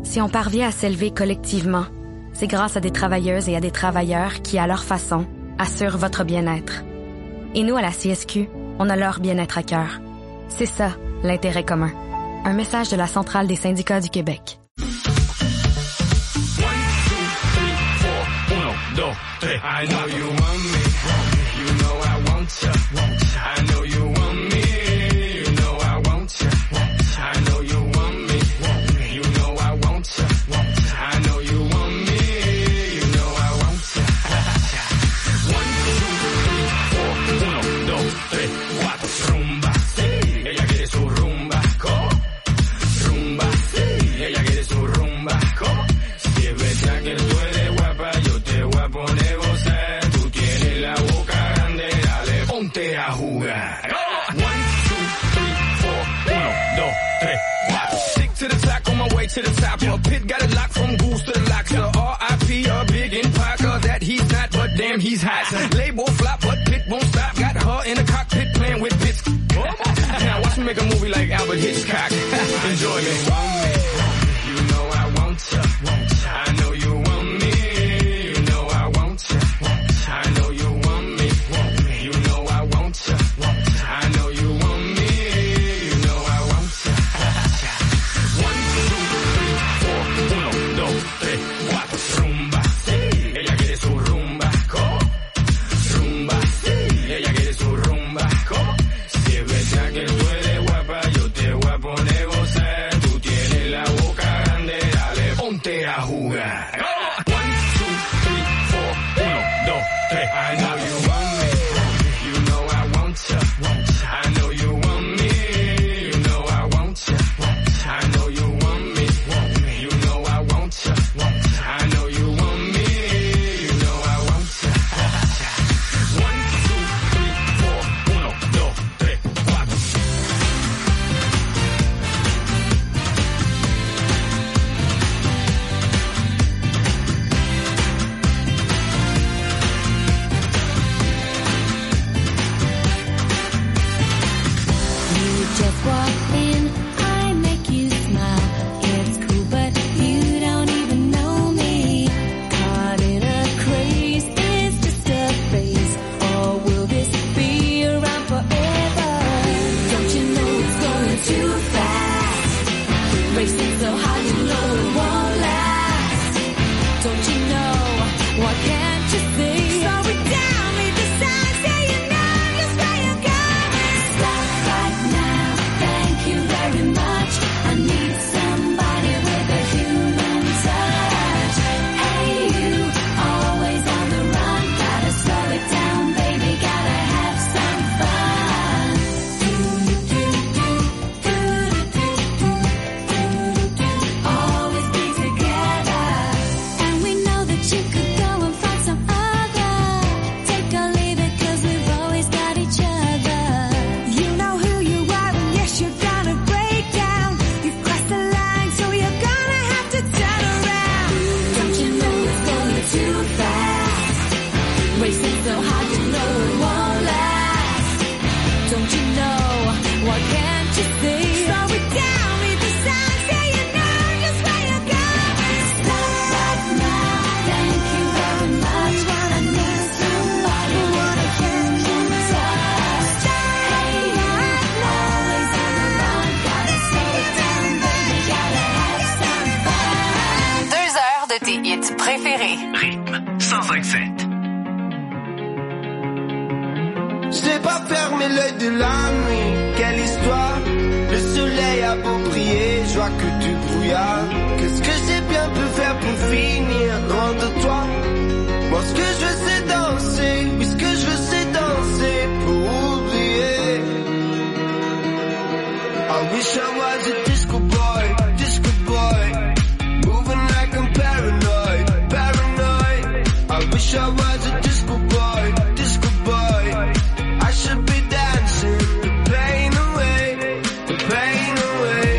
Si on parvient à s'élever collectivement, c'est grâce à des travailleuses et à des travailleurs qui, à leur façon, assurent votre bien-être. Et nous, à la CSQ, on a leur bien-être à cœur. C'est ça, l'intérêt commun. Un message de la Centrale des syndicats du Québec. 1, 2, 3, 4. 1, 2, 3. I know you want me. You know I want you. I know you want me. You know I want you. I know you want me. You know I want you. I know you want me. You know I want you. 1, 2, 3. 1, 2, 3, 4. Rumba. Ella quiere su rumba. Rumba. Ella quiere su rumba. Si es verdad que tú eres guapa, yo te voy a poner gozar. Tú tienes la boca grande, dale, ponte a jugar. 1, 2, 3, 4. 1, 2, 3, 4. Stick to the top, on my way to the top. A pit got a lock from Goose to the locks. R.I.P. a big in Parker that he's not, but damn he's hot. Label flop, but Pit won't stop. Got her in the cockpit playing with bits. Now watch me make a movie like Albert Hitchcock. Enjoy me. You know I want you. I know you want me. You know I want you. I know you want me. You know I want you. I know you want me. You know I want you. 1, 2, 3, 4. 1, 2, 3, 4. Rumba. Ella quiere su rumba. Rumba. Ella quiere su rumba. Si es verdad que tú eres guapa, yo te voy a poner gozar. Tú tienes la boca grande, dale, ponte a jugar. 1, 2, 3, 4. 1, 2, 3. I know you want me. You know I want you. I know you want me. You know I want you. I know you want me. You know I want you. I know you want me. You know I want you. 1, 2, 3, 4. 1, 2, 3, 4. You just walk in, I make you smile. It's cool, but you don't even know me. Caught in a craze, it's just a phase. Or will this be around forever? Don't you know it's going too fast? Racing so hard, you know it won't last. Don't you know? What can't you see? Slow it down, leave the sign, say you know just where you're going. Stop right now, thank you very much. I need somebody with a human touch. Hey you, always on the run. Gotta slow it down, baby, gotta have some fun. Always be together. And we know that you could go and find some other. Take or leave it, 'cause we've always got each other. You know who you are, and yes, you're gonna break down. You've crossed the line, so you're gonna have to turn around. Don't you know it's going too fast? Racing so hard, you know it won't last. Don't you know? What can't you see? Slow it down, read the signs, say you know just where you're going. Stop right now, thank you very much. I need somebody with a human touch. Hey, I'm always on the run. Gotta slow it down, baby, gotta have some fun. 2 heures de tes hits préférés. Rythme 105.7. Je n'ai pas fermé l'œil de la nuit, quelle histoire. Le soleil a beau briller, je vois que du brouillard. Qu'est-ce que j'ai bien pu faire pour finir loin de toi? Moi ce que je veux c'est danser, oui ce que je veux c'est danser pour oublier. I wish I was a disco boy, moving like I'm paranoid, paranoid. I wish I was a disco boy, I should be dancing the pain away, the pain away.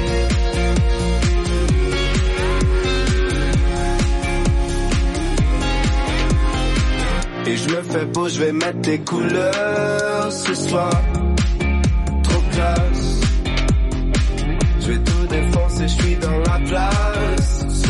Et je me fais beau, je vais mettre tes couleurs ce soir. Trop classe. Je vais tout défoncer, je suis dans la place.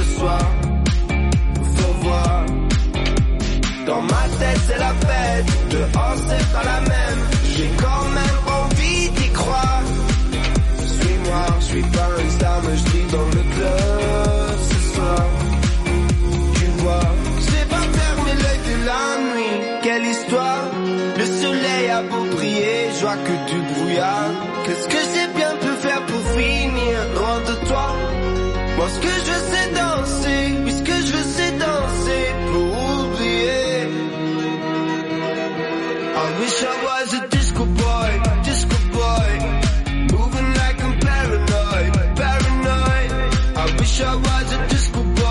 du brouillard. Qu'est-ce que j'ai bien pu faire pour finir loin de toi? Moi ce que je veux c'est danser, oui ce que je veux c'est danser pour oublier. I wish I was a disco boy, moving like I'm paranoid, paranoid. I wish I was a disco boy.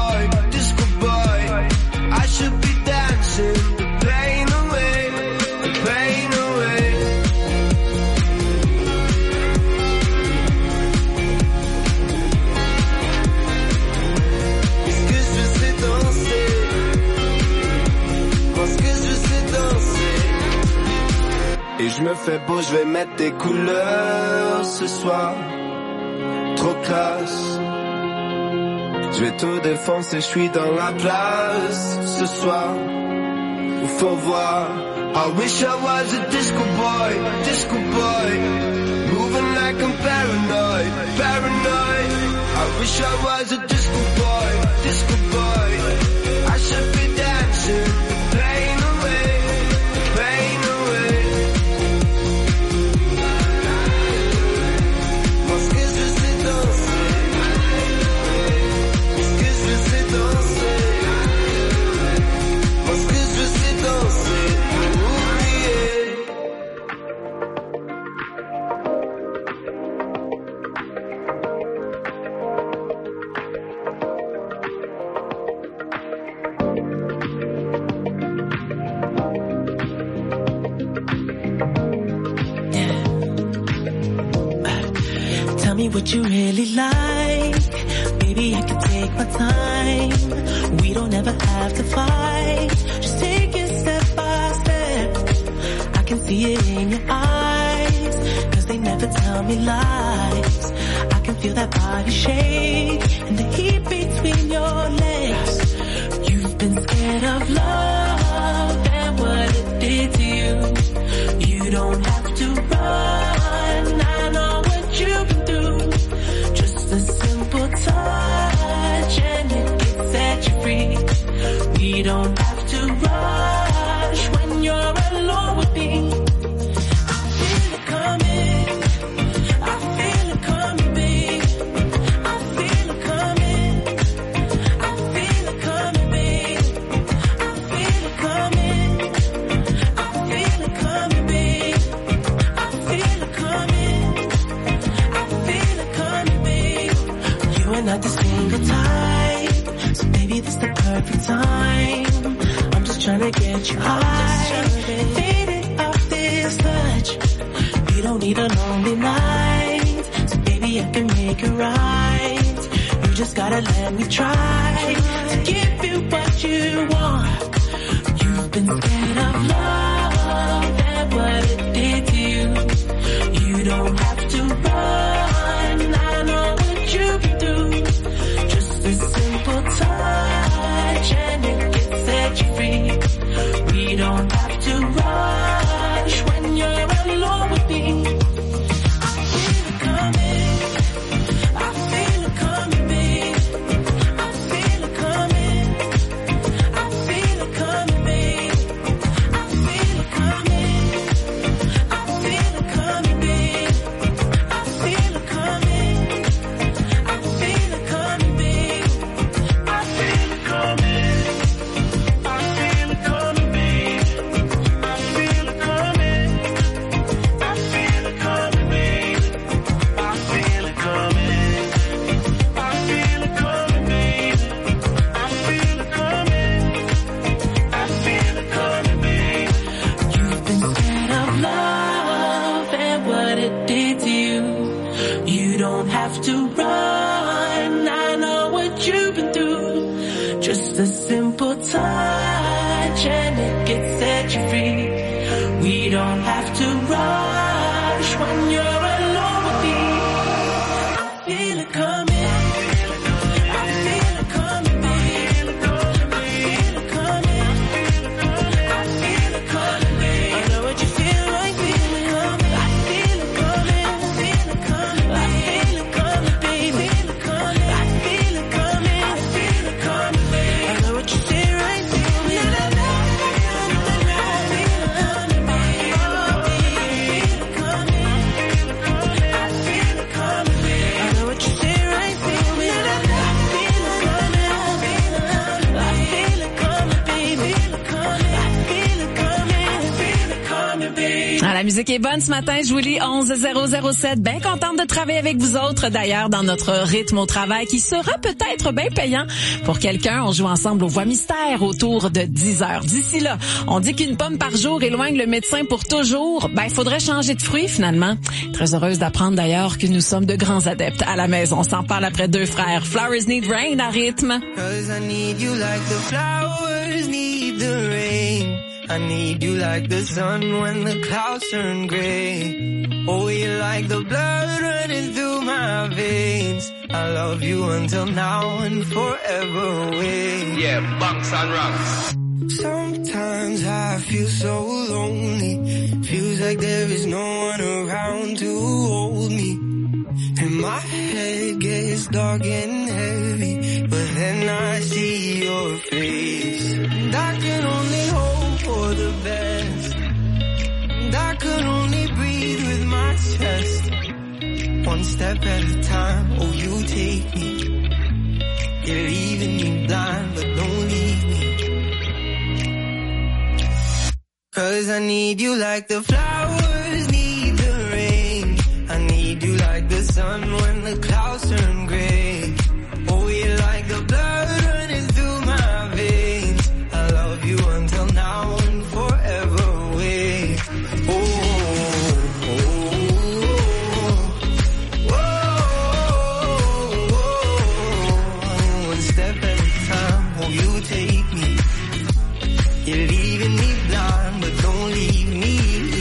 I should be dancing, the pain away, the pain away. Est-ce que je sais danser? Parce que je sais danser. Et je me fais beau, je vais mettre des couleurs ce soir. Trop classe. Je vais tout défoncer, je suis dans la place ce soir. Faut voir. I wish I was a disco boy, moving like I'm paranoid, paranoid. I wish I was a disco boy. I should be dancing, pain away, pain away. Parce que je sais danser. Parce que je sais danser pour oublier. Tell me what you really like. Baby, I can take my time. We don't ever have to fight. Just take it step by step. I can see it in your eyes, 'cause they never tell me lies. I can feel that body shake and the heat between your legs. You've been scared of love and what it did to you. You don't have to run. I know what you've been through. Just a simple touch and it can set you free. We don't have to rush when you're alone with me. I feel it coming. I feel it coming, babe. I feel it coming. I feel it coming, babe. I feel it coming. I feel it coming, babe. I feel it coming. I feel it coming, babe. You are not the single type, so maybe this the perfect time. I'm just trying to get you high, faded off this touch. You don't need a lonely night, so baby I can make it right. You just gotta let me try to give you what you want. You've been scared of love and what it did to you. You don't have to run. I know what you've been through. Just a simple touch and it can set you free. We don't have to rush when you're alone with me. I feel it coming. I feel it coming, babe. I feel it coming. I feel it coming, babe. I feel it coming. I feel it coming, babe. I feel it coming. I feel it coming, babe. I feel it coming. I feel it coming, babe. I feel it coming. I feel it coming, babe. I feel it coming. I feel it coming, babe. I feel it coming. I feel it coming, babe. You've been scared of love and what it did to you. You don't have to run. I know what you've been through. Just a simple touch and it can set you free. We don't have to rush when you're alone with me. I feel it coming. I feel it coming, babe. I feel it coming. I feel it coming, babe. I know what you feel like. Feel it coming. I feel it coming. I feel it coming, babe. I feel it coming, babe. Feel it coming. I feel it coming. I feel it coming, babe. I know what you say right. Feel it. I feel it coming, babe. I feel it coming, babe. La musique est bonne ce matin, je vous lis 11007. Bien contente de travailler avec vous autres. D'ailleurs, dans notre rythme au travail qui sera peut-être bien payant pour quelqu'un, on joue ensemble aux voix mystères autour de 10 heures. D'ici là, on dit qu'une pomme par jour éloigne le médecin pour toujours. Ben, il faudrait changer de fruit finalement. Très heureuse d'apprendre d'ailleurs que nous sommes de grands adeptes à la maison. On s'en parle après deux frères. Flowers Need Rain à rythme. 'Cause I need you like the flowers need the rain. I need you like the sun when the clouds turn gray. Oh, you're like the blood running through my veins. I love you until now and forever away. Yeah, bunks and rocks. Sometimes I feel so lonely. Feels like there is no one around to hold me. And my head gets dark and heavy, but then I see your face. And I can only hope for the best. And I can only breathe with my chest. One step at a time, oh you take me. You're leaving me blind, but don't leave me. 'Cause I need you like the flowers need the rain. I need you like the sun when the clouds turn gray. Oh, you're like the blood running through my veins. I love you until now and forever away. Oh, oh, oh, oh, oh. One step at a time, oh, you take me. You're leaving me blind, but don't leave me.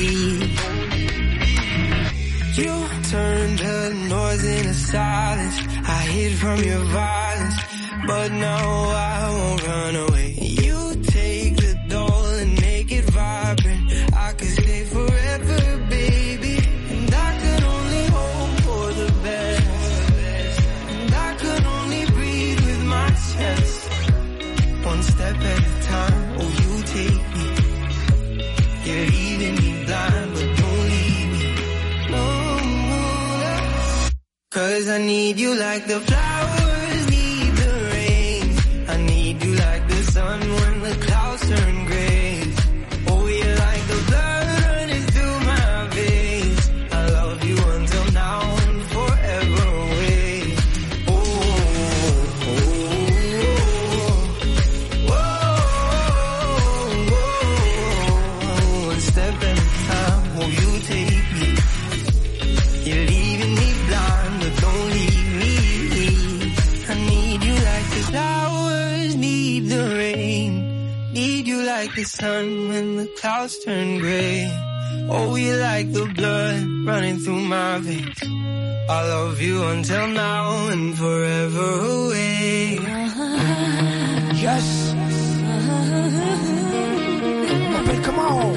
You turned the noise into silence. I hid from your violence, but now I won't run away. You take the doll and make it vibrant. I could stay forever, baby. And I could only hope for the best. And I could only breathe with my chest. One step at a time, oh you take me. You're leaving me blind, but don't leave me. No. 'Cause I need you like the flowers need the rain. I need you like the sun when the clouds turn gray. Oh, you're like the blood running through my veins. I love you until now and forever away. Oh, oh, oh, oh, oh. One step at a time, oh you take me. You're leaving me blind, but don't leave me. I need you like the flowers need the rain. Need you like the sun when the clouds turn gray. Oh, you like the blood running through my veins. I love you until now and forever away. Yes. On m'appelle comment?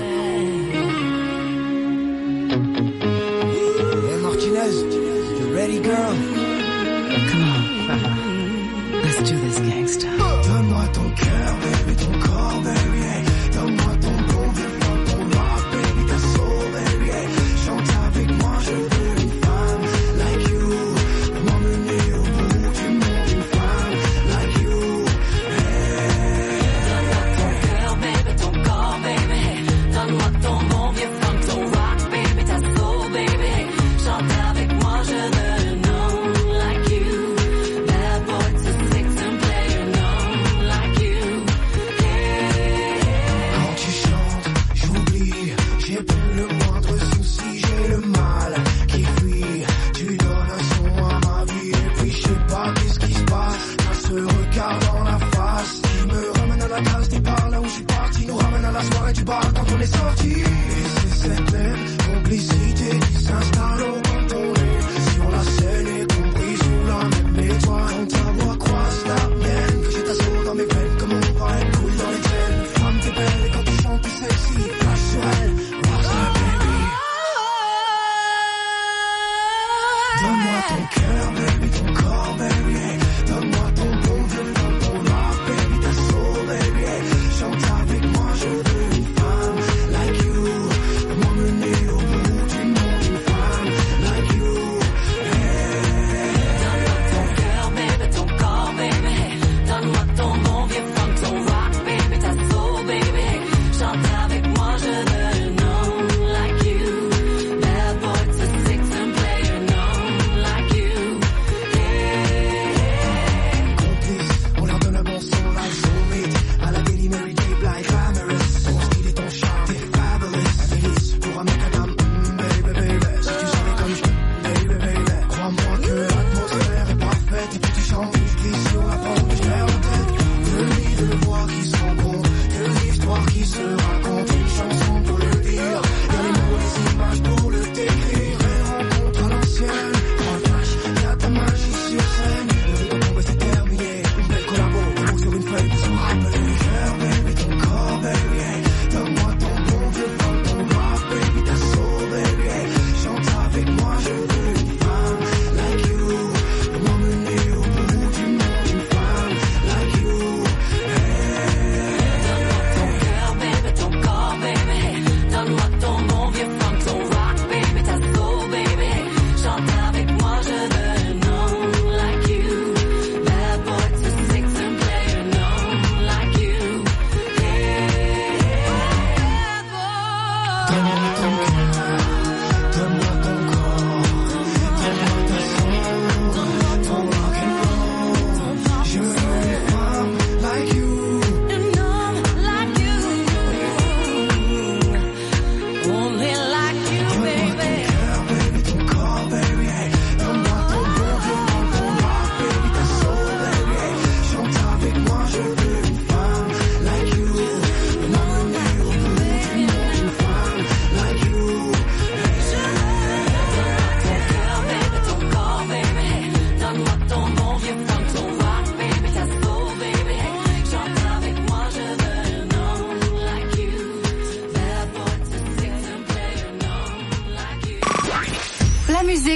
Hey Martinez, you ready girl? Come on. Let's do this gangsta. Donne-moi ton cœur, baby, ton corps, baby, hey. Donne-moi ton bon violon, ton rock, baby, ta soul, baby, hey. Chante avec moi, je veux une femme like you. M'emmener au bout du monde, une femme like you, hey. Donne-moi ton cœur, baby, ton corps, baby, hey. Donne-moi ton bon violon, ton rock, baby, ta soul, baby, hey. Chante avec moi, je veux un homme like you. Bad boy to six and play an homme like you. Yeah. Quand tu chantes, j'oublie, j'ai plus le moindre souci, j'ai le mal qui fuit. Tu donnes un son à ma vie et puis je sais pas qu'est-ce qui se passe. T'as ce regard dans la face qui me ramène à la case départ, là où je suis parti, nous ramène à la soirée du bar quand on est sorti. Et c'est cette même complicité qui s'installe quand on est sur la scène et compris sous la même étoile. Quand ta voix croise la mienne, que j'ai ta soul dans mes veines, comme on va être cool dans les traînes. Femme t'es belle et quand tu chantes t'es sexy, flash sur elle, watch that baby. Donne-moi ton cœur, baby, ton corps, baby, hey. Donne-moi ton bon violon, ton rock, baby, ta soul, baby, hey. Chante avec moi, je veux une femme like you. M'emmener au bout du monde, une femme like you, hey. Donne-moi ton cœur, baby, ton corps,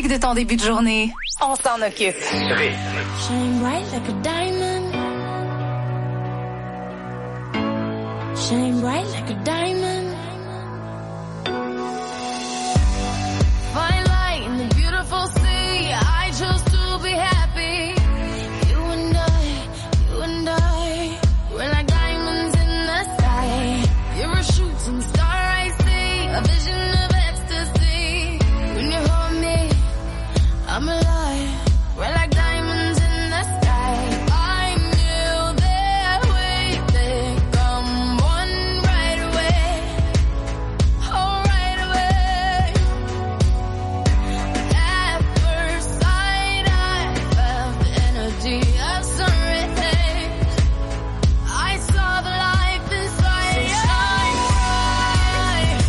musique de ton début de journée, on s'en occupe. Shine bright like a diamond. Shine bright like a diamond. Fine light in the beautiful sea. I chose to be happy. You and I, we're like diamonds in the sky. You're a shooting star I see, a vision of ecstasy. When you hold me, I'm alive. We're like diamonds in the sky. I knew that we'd come one right away. Oh, right away. At first sight, I felt the energy of sun rays. I saw the life inside you. Shine bright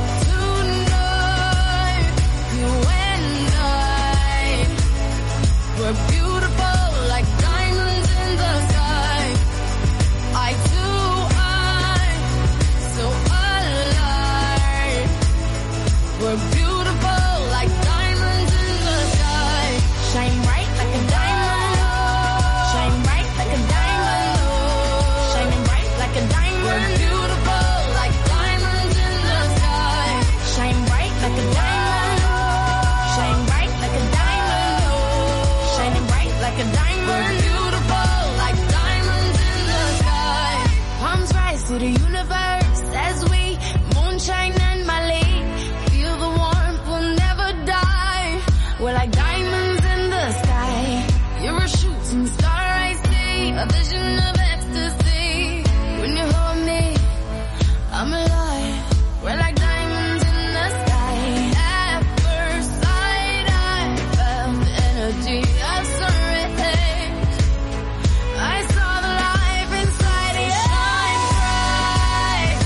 tonight. You and I, we're beautiful like diamonds in the sky. I too, I'm so alive. We're beautiful like diamonds in the sky. Shine bright like a diamond. Shine bright like a diamond. Shining bright like a diamond. We're beautiful like diamonds in the sky. Shine bright like a diamond. Shine bright like a diamond. Shining bright like a diamond. We're beautiful like diamonds in the sky. Palms rise to the universe as we moonshine and Malay. Feel the warmth, we'll never die. We're like diamonds in the sky. You're a shooting star I see, a vision of ecstasy. When you hold me, I'm alive. We're like diamonds in the sky. At first sight, I felt the energy of sun rays. I saw the life inside you. Shine bright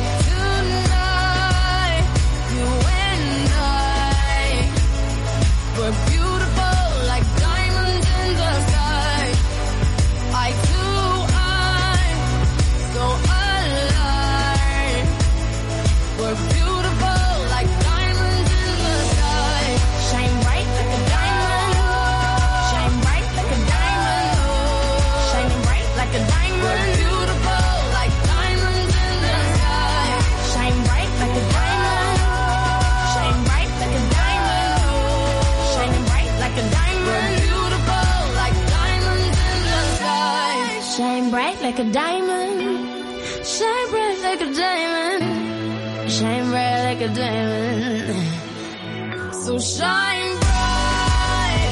tonight. You and I, we're beautiful like diamonds in the sky. I too, I'm so alive. We're beautiful like diamonds in the sky. Shine bright like a diamond. Shine bright like a diamond. Shining bright like a diamond. We're beautiful like diamonds in the sky. Shine bright like a diamond. Shine bright like a diamond. Shining bright like a diamond. We're beautiful like diamonds in the sky. Shine bright like a diamond. Shine bright like a diamond. Shine bright like a diamond. So shine bright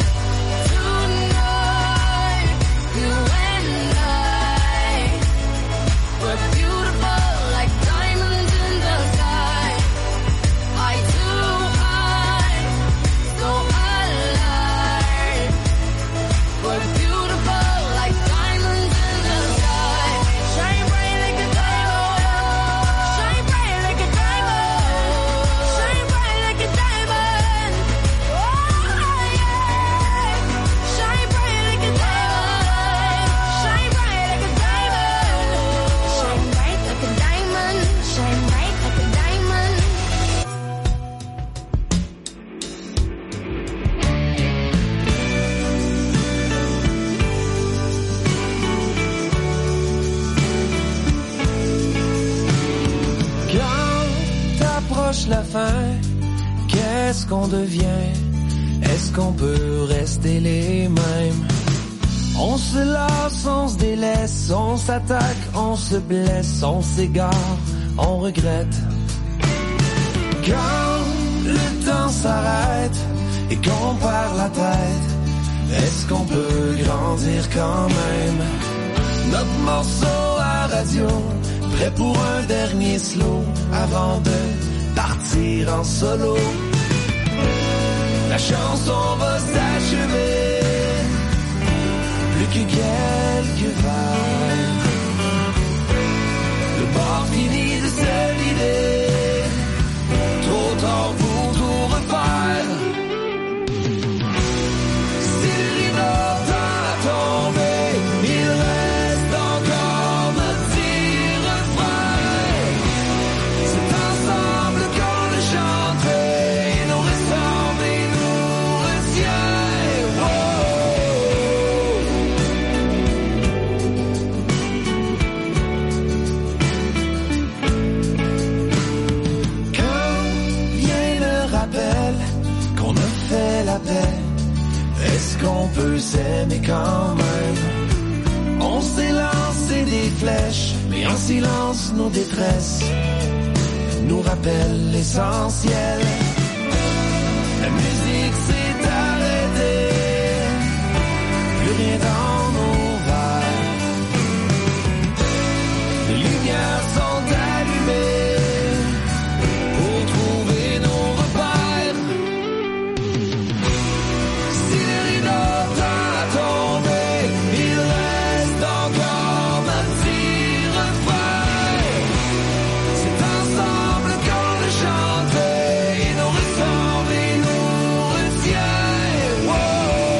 tonight. You and I, we're beautiful like diamonds in the sky. I too, I'm so alive. We're beautiful like diamonds in the sky. Shine bright like a diamond. Shine bright like a diamond. Shine bright like a diamond. Oh yeah. Shine bright like a diamond. Shine bright like a diamond. Shine bright like a diamond. Shine bright like a diamond. Quand t'approche la fin, qu'est-ce qu'on devient? Est-ce qu'on peut rester les mêmes? On se lasse, on se délaisse, on s'attaque, on se blesse, on s'égare, on regrette. Quand le temps s'arrête et qu'on perd la tête, est-ce qu'on peut grandir quand même? Notre morceau à radio, prêt pour un dernier slow avant de partir en solo. La chanson va s'achever, plus que quelques vagues. Le bord finit de se vider, trop tard pour tout refaire. Si le rideau tend à tomber, il reste encore notre petit refrain. C'est ensemble qu'on le chanterait, il nous ressemble et nous peut s'aimer quand même. On s'est lancé des flèches, mais en silence nos détresses nous rappellent l'essentiel. La musique s'est arrêtée, plus rien dans nos verres. Les lumières sont allumées pour trouver nos repères. Si le rideau t'a tombé, il reste encore ma petit refrain. C'est ensemble qu'on le chantait, il nous ressemble et nous retient. Wow.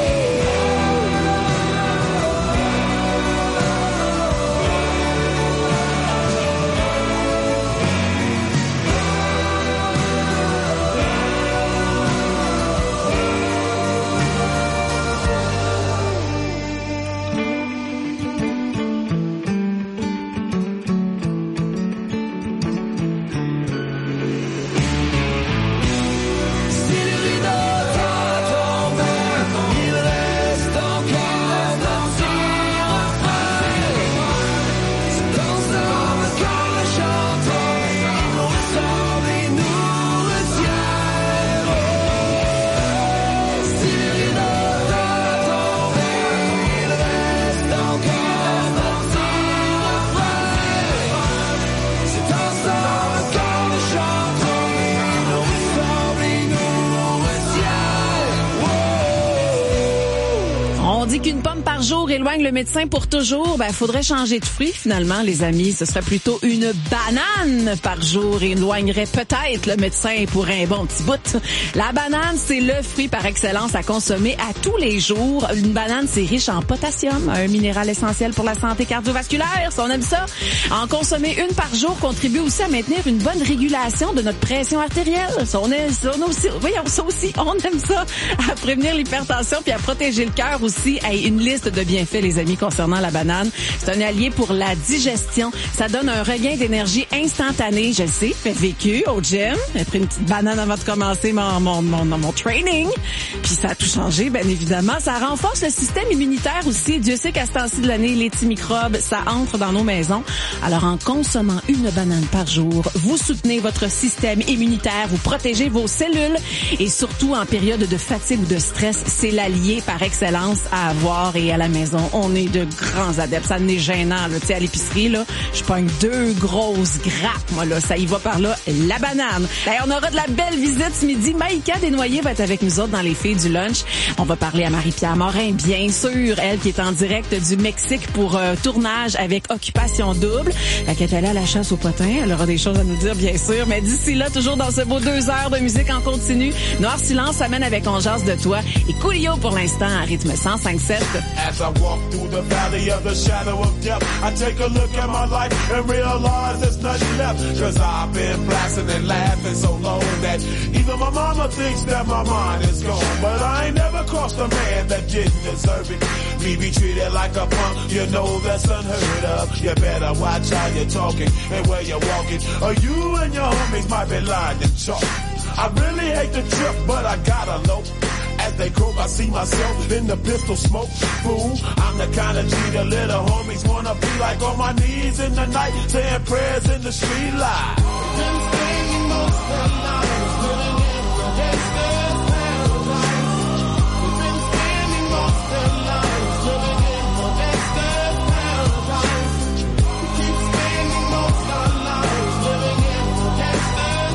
Si le rideau t'a tombé, il reste encore un petit refrain. C'est ensemble qu'on le chantons, il nous ressemble et nous retient. Si le rideau t'a tombé, il reste encore un petit refrain. C'est ensemble qu'on le chantons, il nous ressemble et nous retient. On dit qu'une pomme par jour éloigne le médecin pour toujours. Ben, faudrait changer de fruit, finalement, les amis. Ce serait plutôt une banane par jour éloignerait peut-être le médecin pour un bon petit bout. La banane, c'est le fruit par excellence à consommer à tous les jours. Une banane, c'est riche en potassium, un minéral essentiel pour la santé cardiovasculaire, si on aime ça. En consommer une par jour contribue aussi à maintenir une bonne régulation de notre pression artérielle. Ça, on aime ça aussi. Voyons, ça aussi, on aime ça. À prévenir l'hypertension puis à protéger le cœur aussi. Hey, une liste de bienfaits, les amis, concernant la banane. C'est un allié pour la digestion. Ça donne un regain d'énergie instantané. Je le sais, fait vécu au gym. J'ai pris une petite banane avant de commencer mon training. Puis ça a tout changé, bien évidemment. Ça renforce le système immunitaire aussi. Dieu sait qu'à ce temps-ci de l'année, les petits microbes, ça entre dans nos maisons. Alors, en consommant une banane par jour, vous soutenez votre système immunitaire, vous protégez vos cellules et surtout en période de fatigue ou de stress, c'est l'allié par excellence à avoir et à la maison. On est de grands adeptes. Ça n'est gênant, là. Tu sais, à l'épicerie, là, je pogne 2 grosses grappes, moi, là. Ça y va par là, la banane. D'ailleurs, on aura de la belle visite ce midi. Maïka Desnoyers va être avec nous autres dans les filles du lunch. On va parler à Marie-Pierre Morin, bien sûr. Elle qui est en direct du Mexique pour tournage avec Occupation Double. Fait qu'elle est allée à la chasse au potin. Elle aura des choses à nous dire, bien sûr. Mais d'ici là, toujours dans ce beau 2 heures de musique en continu. Noir Silence s'amène avec On jase de toi. Et Coolio pour l'instant à rythme 105.7. As I walk through the valley of the shadow of death, I take a look at my life and realize there's nothing left. Cause I've been blasting and laughing so long that even my mama thinks that my mind is gone. But I ain't never crossed a man that didn't deserve it. Me be treated like a punk, you know that's unheard of. You better watch how you're talking and where you're walking, or you and your homies might be lying to chalk. I really hate the trip, but I gotta low. As they croak, I see myself in the pistol smoke. Fool, I'm the kind of G the little homies wanna be like, on my knees in the night, saying prayers in the street light. Been spending most of the night living in the gangster's paradise. We've been spending most of the night living in the gangster's paradise. We keep spending most of our lives living in the gangster's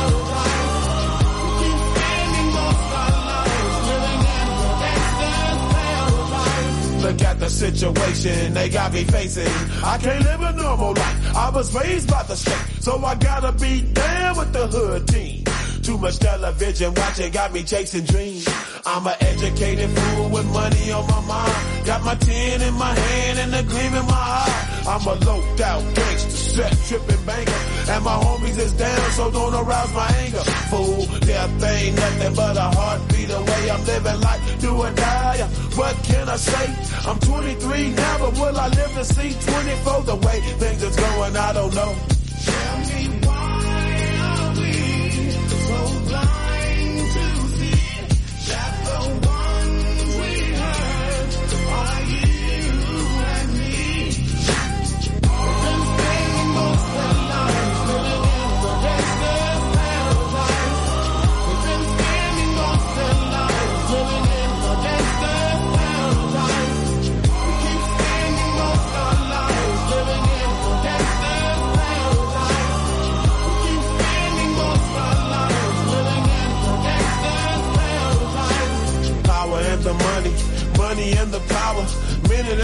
paradise. We keep spending most of our lives living in the gangster's paradise. Look at the situation they got me facing. I can't live a normal life. I was raised by the state, so I gotta be down with the hood team. Too much television watching got me chasing dreams. I'm an educated fool with money on my mind. Got my 10 in my hand and a gleam in my eye. I'm a loped out gangster, set tripping banker. And my homies is down, so don't arouse my anger. Fool, death ain't nothing but a heartbeat away. I'm living life, do or die. What can I say? I'm 23 now, but will I live to see 24? The way things is going, I don't know. Tell me why are we so blind to see that the ones we hurt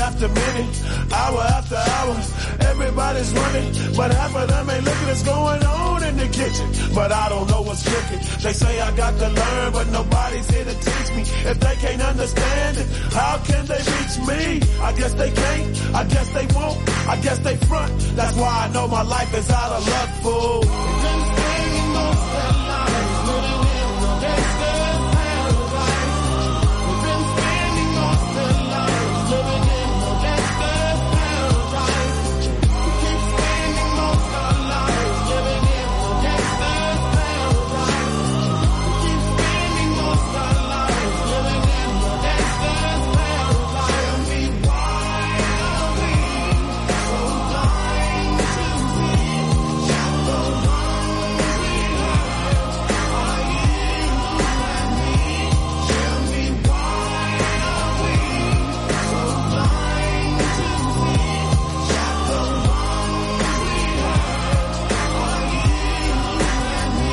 after minute, hour after hour. Everybody's running, but half of them ain't looking what's going on in the kitchen. But I don't know what's cooking. They say I got to learn, but nobody's here to teach me. If they can't understand it, how can they reach me? I guess they can't, I guess they won't, I guess they front. That's why I know my life is out of luck, fool. We've been spending most of our lives living in the gangster's paradise. We've been spending most of our lives living in the gangster's paradise. We keep spending most of our lives living in the gangster's paradise. We keep spending most of our lives living in the gangster's paradise. Tell me why are we so blind to see that the wrongs we hurt are you and me? Tell me why are we so blind to see that the wrongs we hurt are you and me?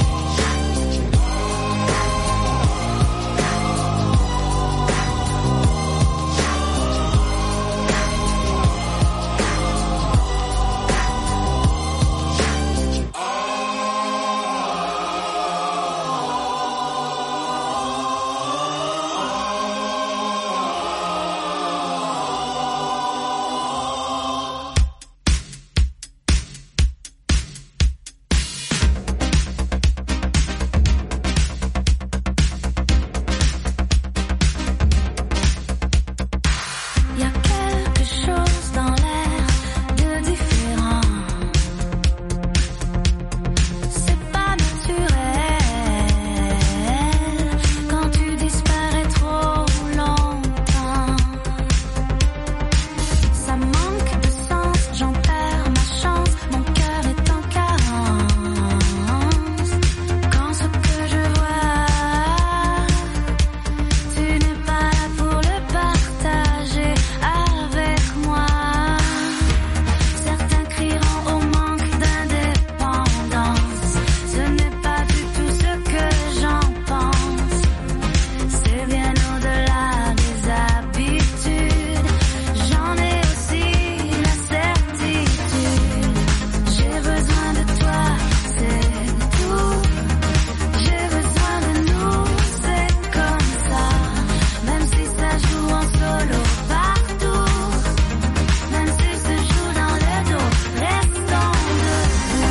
Y a quelque chose dans l'air de différent. C'est pas naturel quand tu disparais trop longtemps. Ça manque de sens, j'en perds ma chance. Mon cœur est en carence. Quand ce que je vois, tu n'es pas là pour le partager avec moi. Certains crieront au manque d'indépendance. Ce n'est pas du tout ce que j'en pense. C'est bien au-delà des habitudes. J'en ai aussi la certitude. J'ai besoin de toi, c'est tout. J'ai besoin de nous, c'est comme ça. Même si ça joue en solo partout, même si se joue dans le dos, restons debout.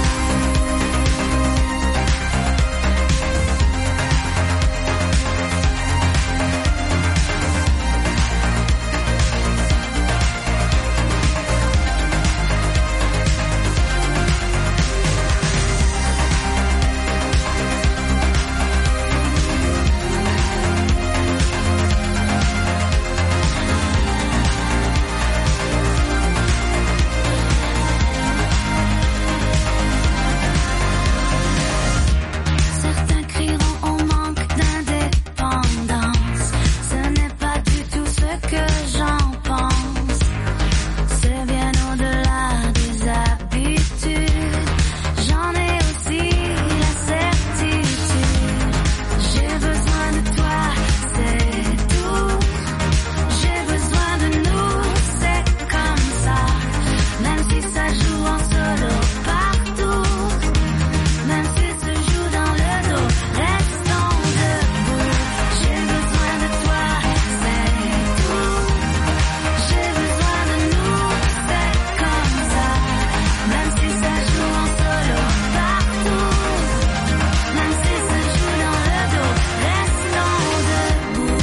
Certains crieront au manque d'indépendance. Ce n'est pas du tout ce que j'en pense. C'est bien au-delà des habitudes. J'en ai aussi la certitude. J'ai besoin de toi, c'est tout. J'ai besoin de nous, c'est comme ça. Même si ça joue en solo partout, même si se joue dans le dos, restons debout. J'ai besoin de toi, c'est tout. J'ai besoin de nous, c'est comme ça. Même si ça joue en solo partout, même si se joue dans le dos, restons debout.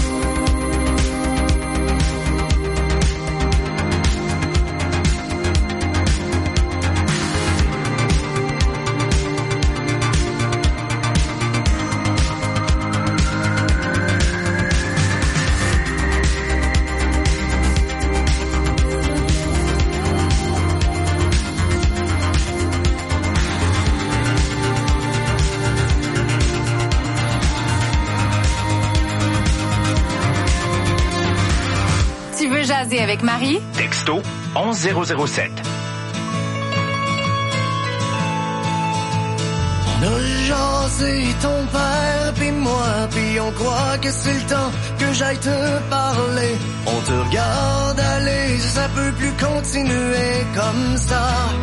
Tu veux jaser avec Marie? Texto 11007. On a jasé ton père pis moi, pis on croit que c'est le temps que j'aille te parler. On te regarde aller, ça peut plus continuer comme ça.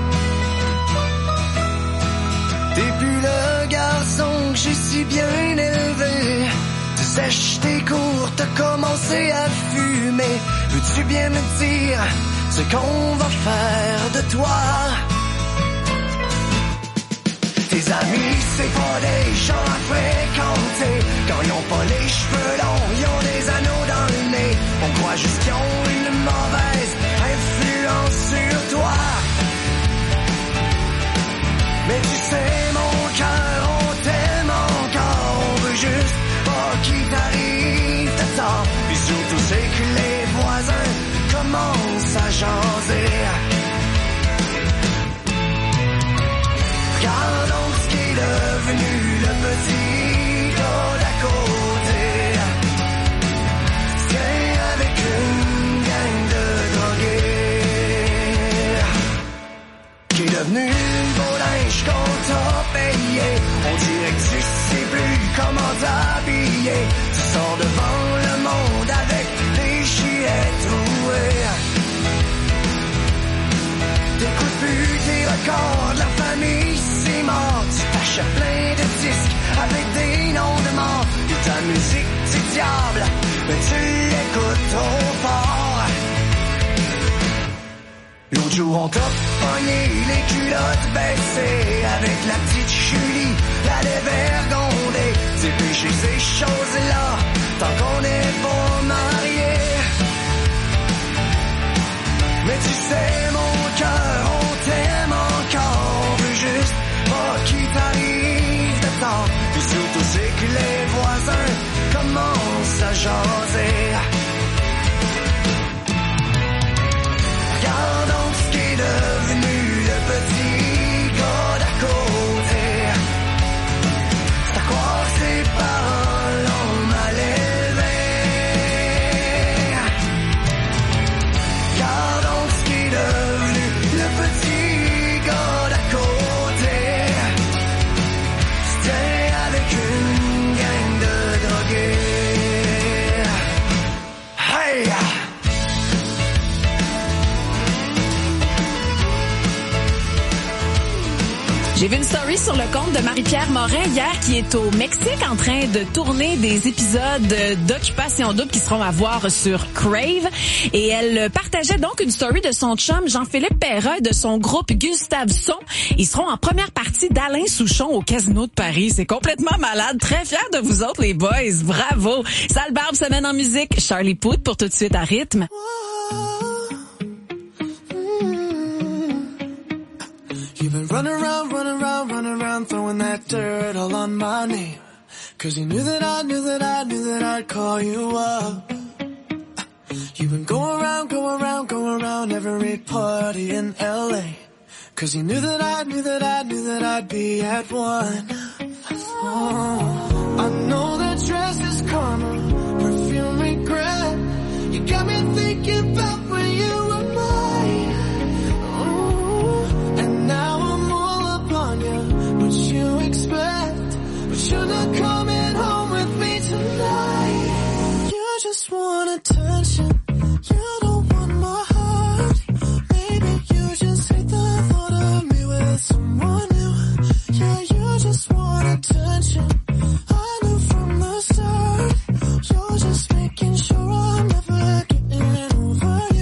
T'es plus le garçon que j'ai si bien élevé. Tu sèches tes cours, t'as commencé à fumer. Veux-tu bien me dire ce qu'on va faire de toi? Tes amis, c'est pas des gens à fréquenter. Quand ils ont pas les cheveux longs, ils ont des anneaux dans le nez. On croit juste qu'ils ont une mauvaise influence sur toi. Mais tu sais, mon cœur, on t'aime encore. On veut juste pas qu'il t'arrive de tort. Puis surtout, c'est que les voisins commencent à jaser. Regarde donc ce qui est devenu le petit gars d'à côté. Tiens, avec une gang de drogués. Qui est devenu une beau linge qu'on t'a payé. On dirait que tu sais plus comment t'habiller. Tu sors devant le monde avec les chiens troués. T'écoutes plus tes records de la famille, c'est mort. Tu t'achètes plein de disques avec des noms de morts. Et ta musique, c'est diable, mais tu l'écoutes trop fort. L'autre jour, on t'a pogné les culottes baissées. Avec la petite Julie, la dévergondée. C'est péché ces choses-là, tant qu'on est pas mariés. Mais tu sais, mon cœur, on t'aime encore. On veut juste pas qu'il t'arrive de temps. Puis surtout, c'est que les voisins commencent à jaser. Regarde donc ce qui est devenu le petit gars d'à côté. C'est à croire que ses parents l'ont mal élevé. Regarde donc ce qui est devenu le petit gars d'à côté. C'était avec une gang de drogués. Hey! J'ai vu une story sur le compte de Marie-Pierre Morin hier qui est au Mexique en train de tourner des épisodes d'Occupation Double qui seront à voir sur Crave. Et elle partageait donc une story de son chum Jean-Philippe Perra et de son groupe Gustave Son. Ils seront en première partie d'Alain Souchon au Casino de Paris. C'est complètement malade. Très fier de vous autres les boys. Bravo. Sale Barbe, semaine en musique. Charlie Puth pour tout de suite à rythme. You've been running around, throwing that dirt all on my name. Cause you knew that I'd call you up. You've been going around every party in LA. Cause you knew that I'd be at one. Oh, I know that dress is karma, perfume regret. You got me thinking about when you were mine. And now I'm all up on you, what you expect. But you're not coming home with me tonight. You just want attention, you don't want my heart. Maybe you just hate the thought of me with someone new. Yeah, you just want attention, I knew from the start. You're just making sure I'm never getting over you.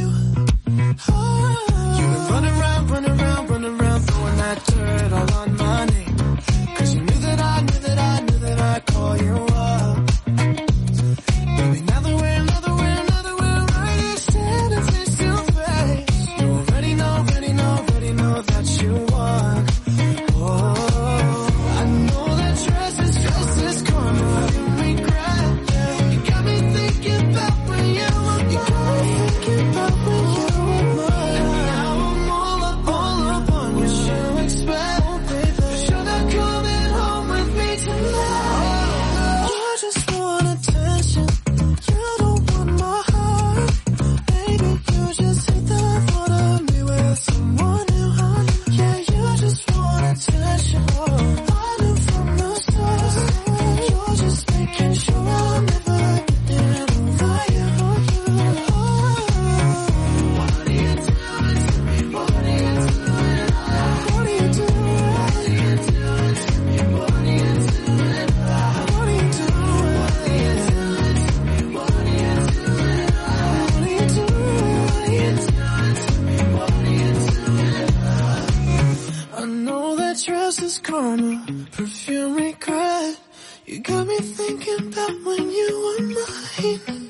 This is karma, perfume regret. You got me thinking about when you were mine.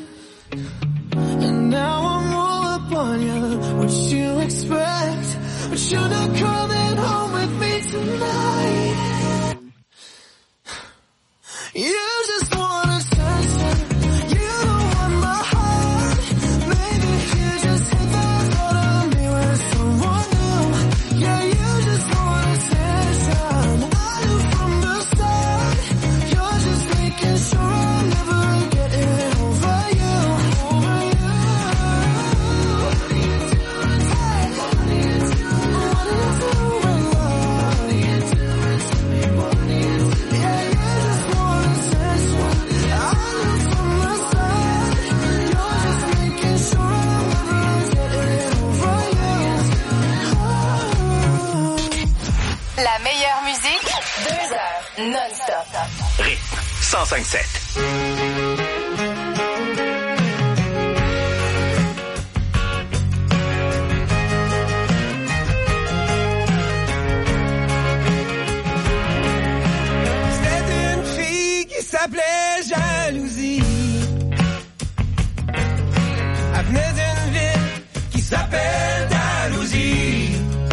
And now I'm all up on you, what you expect. But you're not coming home with me tonight. You just want attention, you don't want my heart. Maybe you just hate the thought of me with someone new. Yeah, you just want attention. I knew from the start, you're just making sure I'll never get it over you. Over you. What are you doing? What are you doing? What are you doing, love? What are you doing to me? What are you doing? Yeah, you just want attention. I knew from the start, you're just making sure I'll never get it over you. La meilleure musique, 2 heures non-stop. Rythme 105.7. C'était une fille qui s'appelait Jalousie. Elle venait d'une ville qui s'appelle Dalhousie.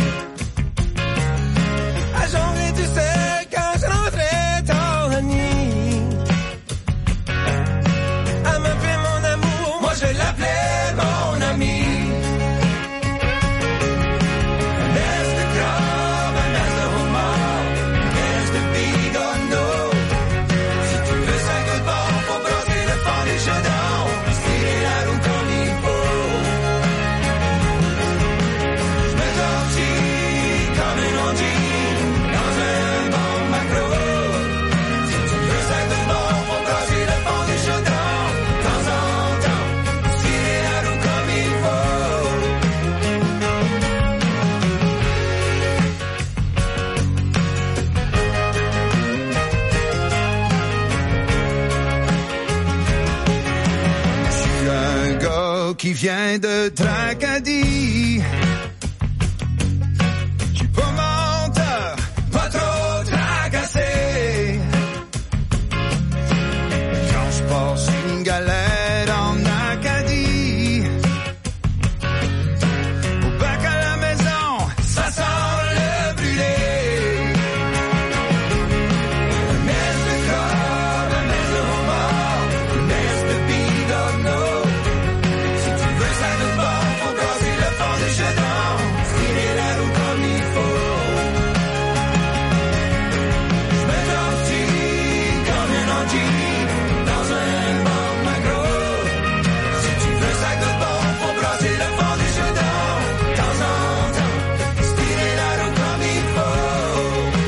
Elle jonglait tout seul quand je rentrais tard la nuit. Elle m'appelait mon amour, moi je l'appelais mon ami. Un mess de crabe, un mess de homard, un mess de bigorneau. Si tu veux ça que bon, faut brasser le fond des chaudrons, tirer la roue comme il faut. Je me tortille comme un ondine dans un bon macro. Si tu veux ça que bon, faut brasser le fond des chaudrons, de temps en temps, tirer la roue comme il faut. Je suis un gars qui vient de Tracadie. Je suis pas menteur, pas trop tracassé. Quand je passe une galère en Acadie, au bac à la maison, ça sent le brûlé. Un mess de crabe, un mess de homard, un mess de bigorneau. Si tu veux ça de bon, faut brasser le fond des chaudrons, tirer la roue comme il faut. Je me tortille comme un ondine dans un bon macro. Si tu veux ça de bon, faut brasser le fond des chaudrons, de temps en temps, tirer la roue comme il faut.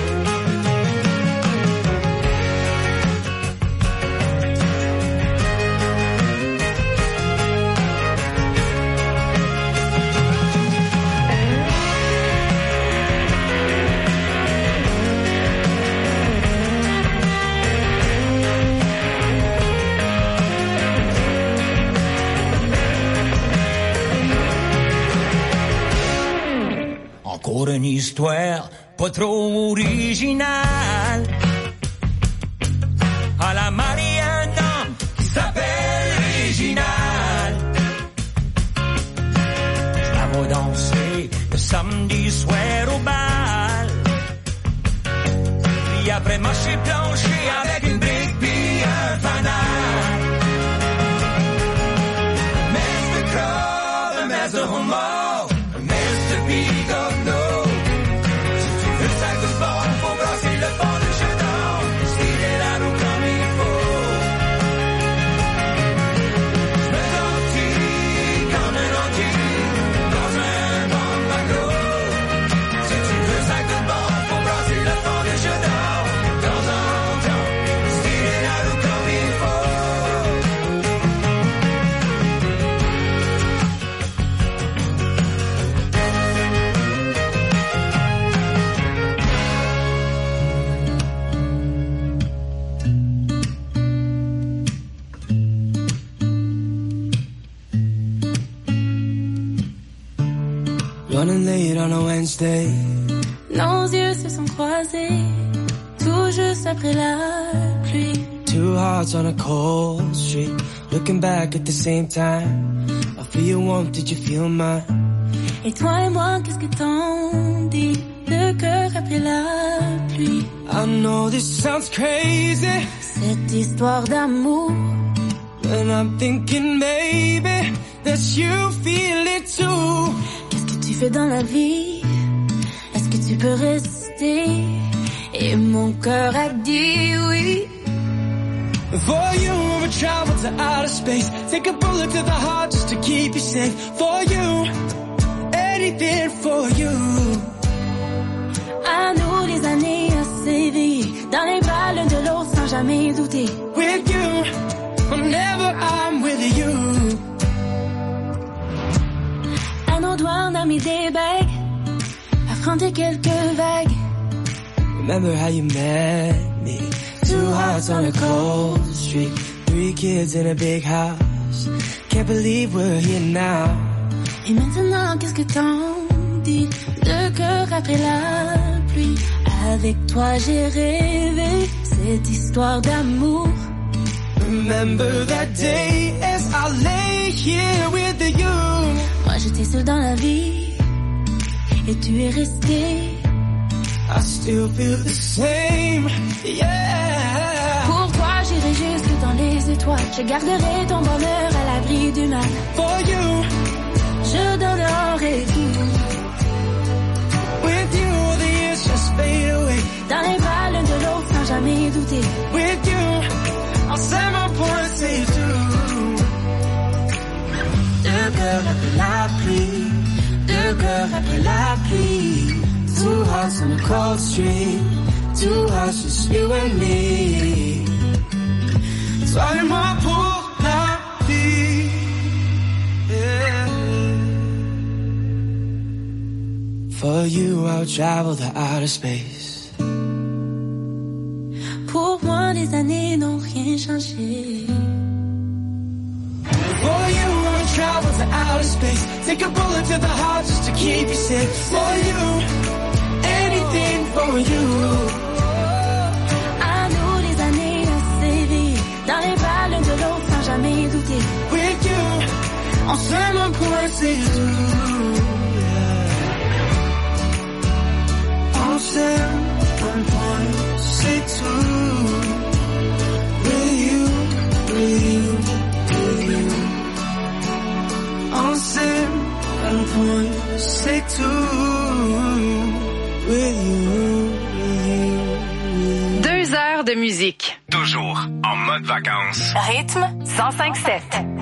Encore une histoire pas trop originale. À la Marianne, un homme qui s'appelle Réginal. Je la vois danser le samedi soir au bal. Puis après marcher plancher avec une brique puis un fanal. Un mess de crabe, un mess de homard, un mess de bigorneau. Si tu veux ça que bon, faut brasser le fond du chaudron, tirer la roue comme il faut. Je me tortille comme un ondine dans un bon macro. Si tu veux ça que bon, faut brasser le fond du chaudron, de temps en temps, tirer la roue comme il faut. Running late on a Wednesday, Nos yeux se sont croisés, tout juste après la pluie. Two hearts on a cold street, looking back at the same time. I feel your warmth, did you feel mine? Et toi et moi, qu'est-ce que t'en dis? Le cœur après la pluie. I know this sounds crazy, cette histoire d'amour. And I'm thinking maybe that you feel it too. Qu'est-ce que tu fais dans la vie? Est-ce que tu peux rester? Et mon cœur a dit oui. For you, I would travel to outer space, take a bullet to the heart just to keep you safe. For you, anything for you. À nous les années à s'éveiller, dans les bras l'un de l'autre sans jamais douter. With you, whenever I'm with you. À nos doigts on a mis des bagues, affronter quelques vagues. Remember how you met me? Two hearts on a cold street, 3 kids in a big house. Can't believe we're here now. Et maintenant, qu'est-ce que t'en dis? Le cœur après la pluie. Avec toi, j'ai rêvé cette histoire d'amour. Remember that day as I lay here with you. Moi, j'étais seule dans la vie et tu es resté. I still feel the same, yeah. Pour toi, j'irai jusque dans les étoiles. Je garderai ton bonheur à l'abri du mal. For you, je donnerai tout. With you, the years just fade away. Dans les bras l'un de l'autre sans jamais douter. With you, I'll set my point, say true. Deux cœurs après la pluie, deux cœurs après la pluie. Two hearts on a cold street, two hearts just you and me. Toi et moi pour la vie, yeah. For you I'll travel to outer space. Pour moi les années n'ont rien changé. For you I'll travel to outer space, take a bullet to the heart just to keep you safe. For you, anything for you. À nous les années à s'éveiller, dans les bras l'un de l'autre sans jamais douter. With you, on s'aime un point, c'est tout. On s'aime un point, c'est tout. With you, with you, with you. On s'aime un point, c'est tout. With you, with you. 2 heures de musique. Toujours en mode vacances. Rythme 105.7.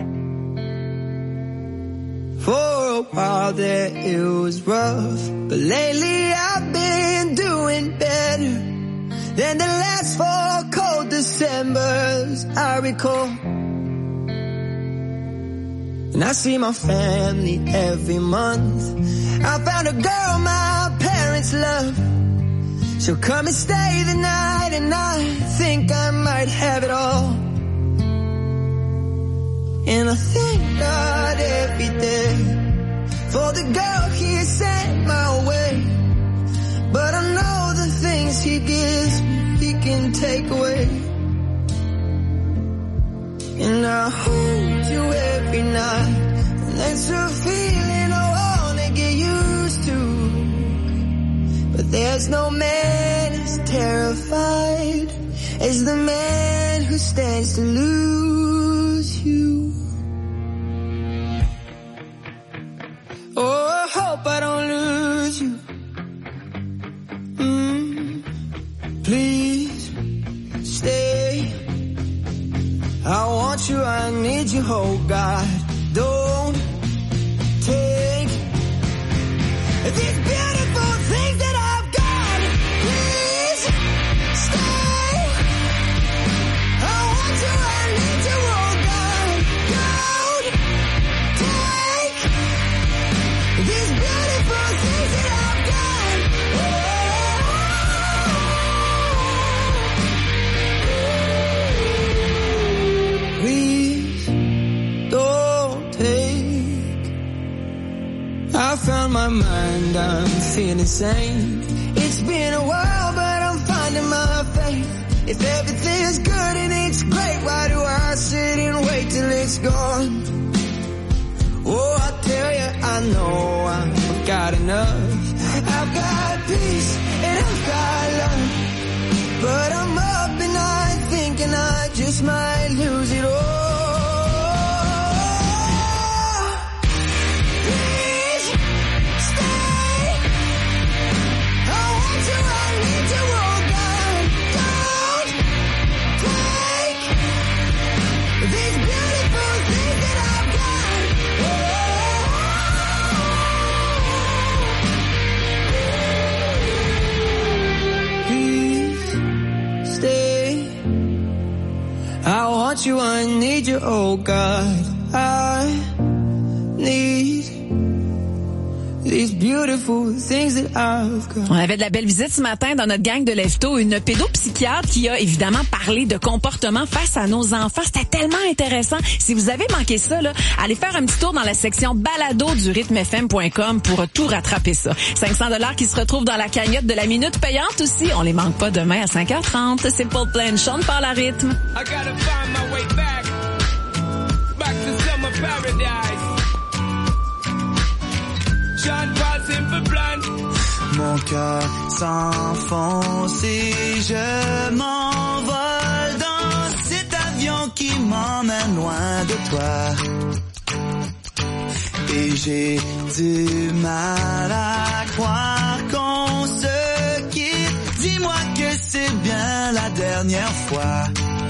For a while there it was rough, but lately I've been doing better than the last 4 cold Decembers I recall. And I see my family every month. I found a girl my parents love. She'll come and stay the night, and I think I might have it all. And I thank God every day for the girl He sent my way. But I know the things He gives me, He can take away. And I hold you every night, and that's a feeling I wanna get used to. But there's no man as terrified as the man who stands to lose you. Oh, I hope I don't lose you. Please stay. I want you, I need you, oh God. Don't take these beautiful things that I've got. Please stay. I want you, I need you, oh God. Don't take these beautiful things that I've got. Please don't take. I found my mind, I'm feeling sane. It's in my faith. If everything's good and it's great, why do I sit and wait till it's gone? Oh, I tell you, I know I've got enough. I've got peace and I've got love, but I'm up and I'm thinking I just might lose it all. Please stay. I want you, I need you, oh God. Don't take these beautiful things that I've got. Please stay. I want you, I need you, oh God. I need these beautiful things that I've got. On avait de la belle visite ce matin dans notre gang de Lefto, une pédopsychiatre qui a évidemment parlé de comportement face à nos enfants. C'était tellement intéressant. Si vous avez manqué ça, là, allez faire un petit tour dans la section balado du rythmefm.com pour tout rattraper ça. 500$ qui se retrouvent dans la cagnotte de la minute payante aussi. On les manque pas demain à 5h30. C'est Paul Plain, chante par la rythme. I gotta find my way back to summer paradise. John Paul Simple Plan. Mon cœur s'enfonce et je m'envole dans cet avion qui m'emmène loin de toi. Et j'ai du mal à croire qu'on se quitte. Dis-moi que c'est bien la dernière fois.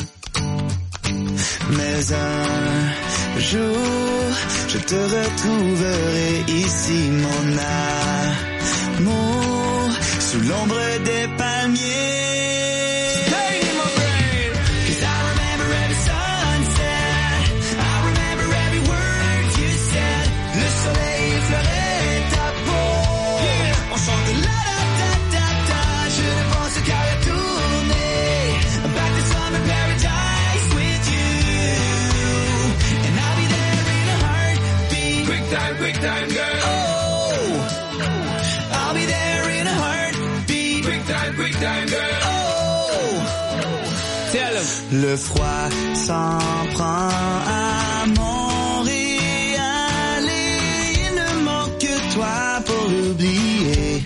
Mais un jour, je te retrouverai ici, mon amour, sous l'ombre des palmiers. Stay in my brain, 'cause I remember every sunset. I remember every word you said. Le soleil effleurait ta peau. Yeah. On chante la da da da da. Je ne pense qu'à retourner back to summer paradise with you. And I'll be there in a heartbeat. Quick time, girl. Oh, I'll be there in a heartbeat. Quick time, girl. Oh, Tell 'em. le froid s'en prend à Montréal et il ne manque que toi pour l'oublier.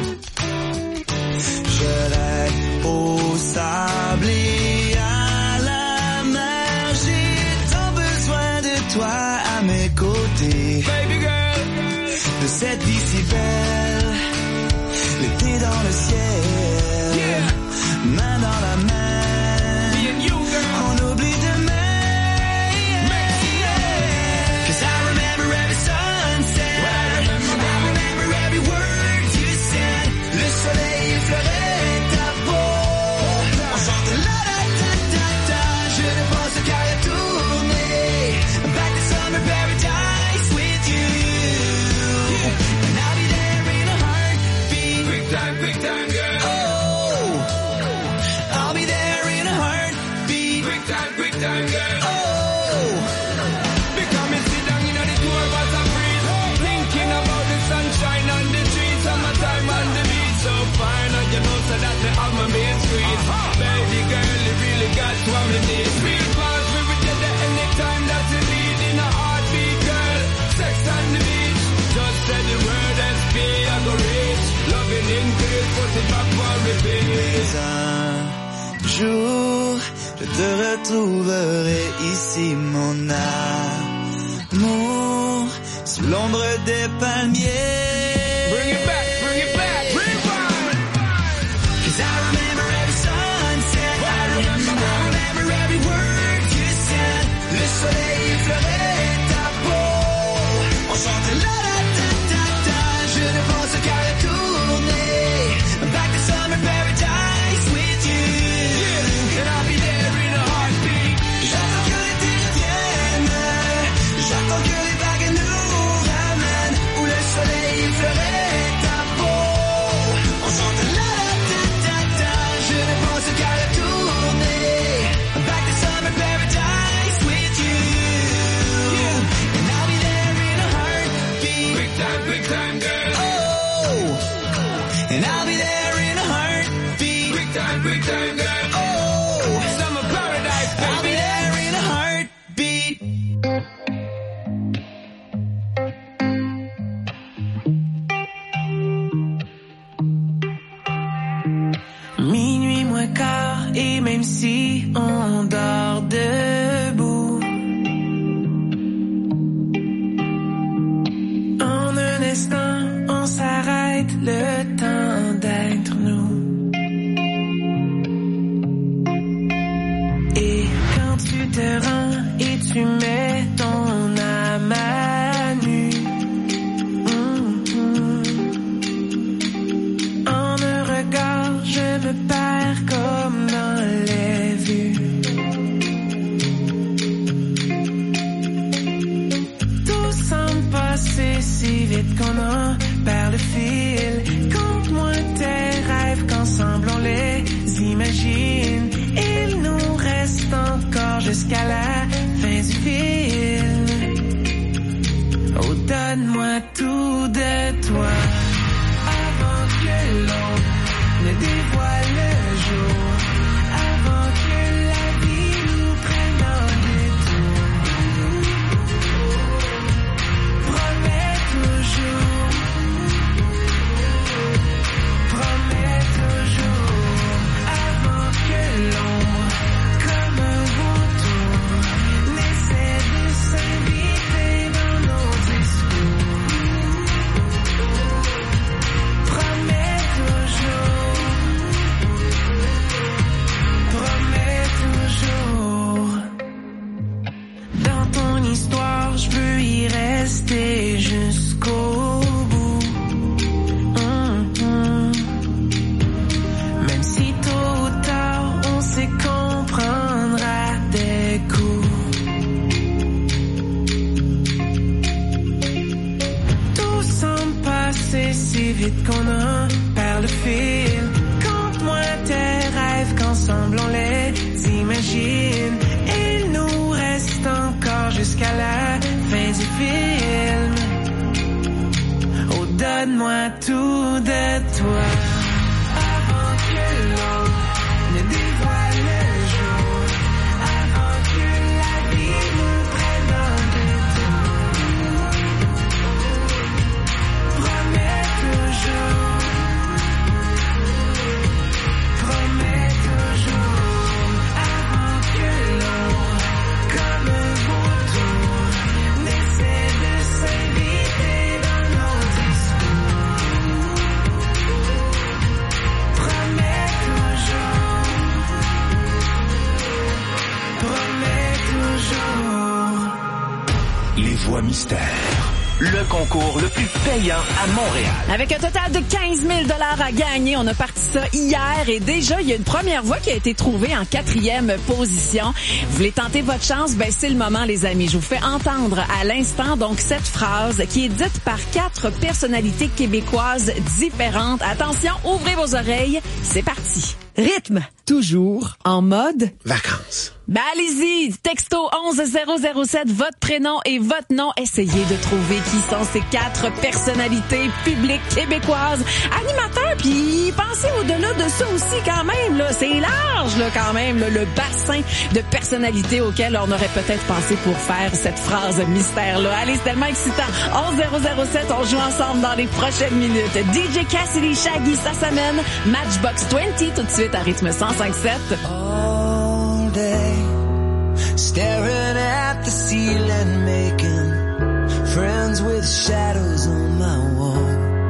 Je rêve au sable et à la mer. J'ai tant besoin de toi à mes côtés. Baby girl. De cette vie si belle, l'été dans le ciel, Yeah. main dans la main. Me and you, girl. On oublie demain. Yeah. 'Cause I remember every sunset. Well, I remember I remember every word you said. Le soleil effleurait ta peau. On chante la da da da da. Je ne pense qu'à retourner back to summer paradise with you. And I'll be there in a heartbeat. Quick time, girl. Oh, I'll be there in a heartbeat. Quick time, girl. Oh, Become sit down in the tour bus and breathe. Thinking about the sunshine on the trees, summertime on the beach. So fine, and you know so that the on my main street. Baby girl, you really got what we need. Sweet past, we will get there anytime that you need. In a heartbeat, girl. Sex on the beach. Just say the word SP, I go reach. Loving in peace, put it back for repeat. mais un jour, je te retrouverai ici, mon amour, sous l'ombre des palmiers. Bring it back, rewind. 'Cause I remember every sunset. I remember every word you said. Le soleil effleurait ta peau. On chante la da da da da. Je ne pense qu'à retourner back to summer paradise with you. And I'll be there in a heartbeat. J'attends que l'été revienne. J'attends que les vagues nous ramènent où le soleil effleurait ta peau. On chante la da da da da. Je ne pense qu'à retourner back to summer paradise with you. And I'll be there in a heartbeat. Quick time, girl. Oh, and I'll be there in a heartbeat. Quick time, Et même si on dort debout, en un instant, on s'arrête, le temps d'être nous. Et quand tu te rends et tu mets ton âme à nu, en un regard, je me perds comme dans les vues. Tout semble passer si vite qu'on en perd le fil. Conte-moi tes rêves qu'ensemble on les imagine. Il nous reste encore jusqu'à la fin du film. Oh, donne-moi tout de toi avant que l'on ne dévoile le jour, avant que la vie nous prenne en détour. Promets toujours, avant que l'ombre, comme un vautour, n'essaie de s'inviter dans nos discours. Promets toujours. Dans ton histoire, je veux y rester jusqu'au bout. Même si tôt ou tard, on sait comprendre à des coups. Tout semble passer si vite qu'on en perd le fil. Conte-moi tes rêves qu'ensemble on les imagine. Il nous reste encore jusqu'à la fin du film. Oh, donne-moi tout de toi avant que l'on ne dévoile le jour, avant que la vie nous prenne en détour. Promets toujours, avant que l'on, comme un vautour, n'essaie de s'inviter dans nos discours. Promets toujours. Les voix mystères. Le concours le plus payant à Montréal. Avec un total de 15 000 $ à gagner, on a parti ça hier et déjà, il y a une première voix qui a été trouvée en 4e position. Vous voulez tenter votre chance? Ben, c'est le moment, les amis. Je vous fais entendre à l'instant, donc, cette phrase qui est dite par 4 personnalités québécoises différentes. Attention, ouvrez vos oreilles. C'est parti. Rythme. Toujours en mode vacances. Ben allez-y, texto 11007, votre prénom et votre nom. Essayez de trouver qui sont ces 4 personnalités publiques québécoises, animateurs, puis pensez au-delà de ça aussi quand même, là. C'est large, là, quand même, là, le bassin de personnalités auxquelles on aurait peut-être pensé pour faire cette phrase mystère-là. Allez, c'est tellement excitant. 11007, on joue ensemble dans les prochaines minutes. DJ Cassidy, Shaggy, ça s'amène. Matchbox 20, tout de suite à rythme 105.7. All day, staring at the ceiling, making friends with shadows on my wall.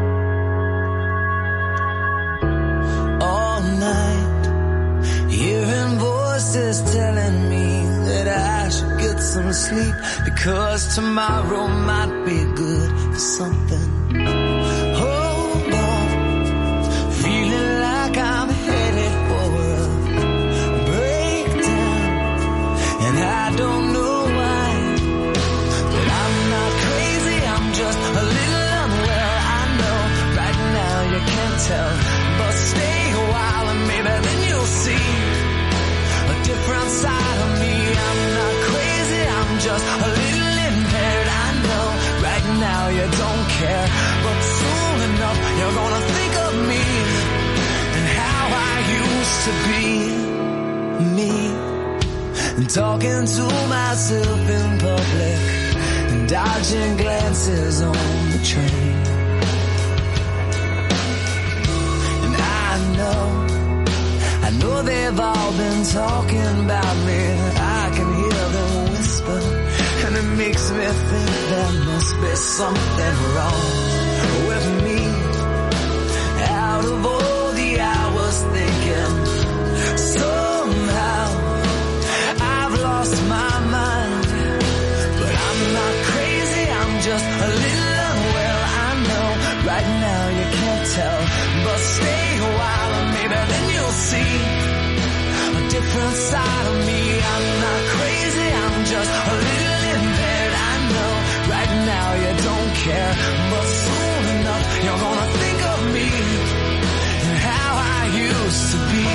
All night, hearing voices telling me that I should get some sleep, because tomorrow might be good for something. Hold on, feeling like I'm headed for a breakdown, and I don't know why, but I'm not crazy, I'm just a little unwell. I know right now you can't tell, but stay a while and maybe then you'll see a different side of me. I'm not crazy, I'm just a little impaired. I know right now you don't care, but soon enough you're gonna think of me and how I used to be me, and talking to myself in public and dodging glances on the train. And I know there they've all been talking about me. I can hear them whisper, and it makes me think there must be something wrong with me. Out of all the hours thinking, somehow I've lost my mind. But I'm not crazy, I'm just a little unwell. I know right now you can't tell, but stay a while and maybe then you'll see a different side of me. I'm not crazy, I'm just a little impaired. I know right now you don't care, but soon enough you're gonna think of me and how I used to be.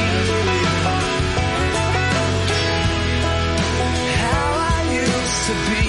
How I used to be.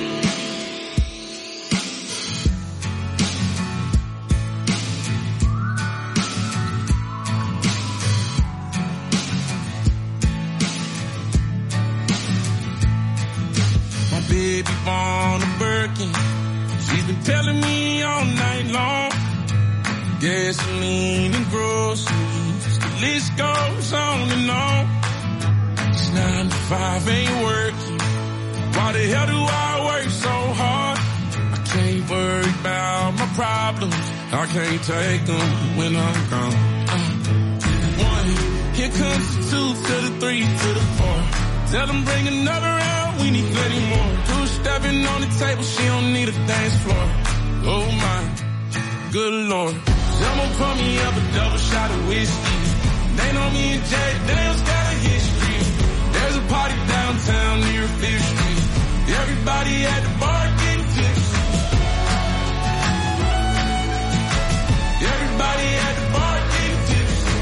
Baby born a Birkin, she's been telling me all night long. Gasoline and groceries, the list goes on and on. It's 9 to 5, ain't working. Why the hell do I work so hard? I can't worry about my problems, I can't take them when I'm gone. 1, here comes the 2 to the 3 to the 4. Tell them bring another round, we need plenty more. 2 stepping on the table, she don't need a dance floor. Oh my, good lord. Someone pour me up a double shot of whiskey. They know me and Jay Daniels got a history. There's a party downtown near 5th Street. Everybody at the bar getting tipsy. Everybody at the bar getting tipsy.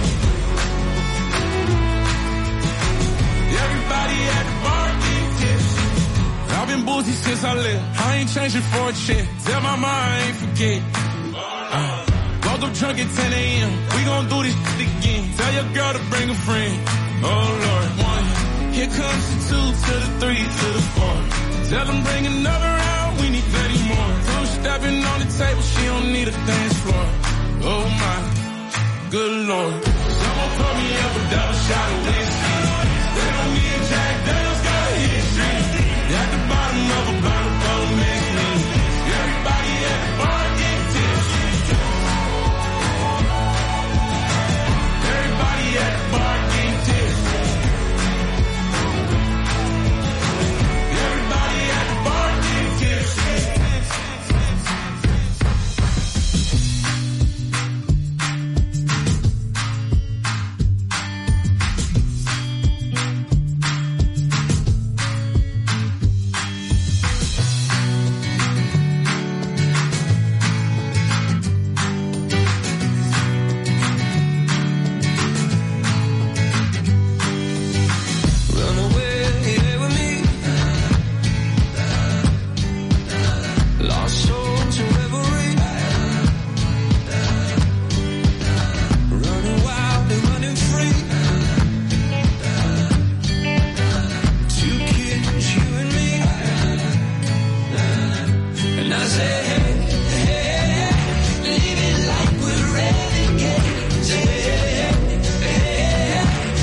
Everybody at the bar getting tipsy. I've been boozy since I left. I ain't changing for a check. Tell my mom I ain't forget. Woke up drunk at 10 a.m. We gon' do this shit again. Tell your girl to bring a friend. Oh Lord. 1, here comes the 2 to the 3 to the 4. Tell them bring another round, we need 30 more. 2 stepping on the table, she don't need a dance floor. Oh my, good lord. Someone pour me up a double shot of whiskey. They don't need Jack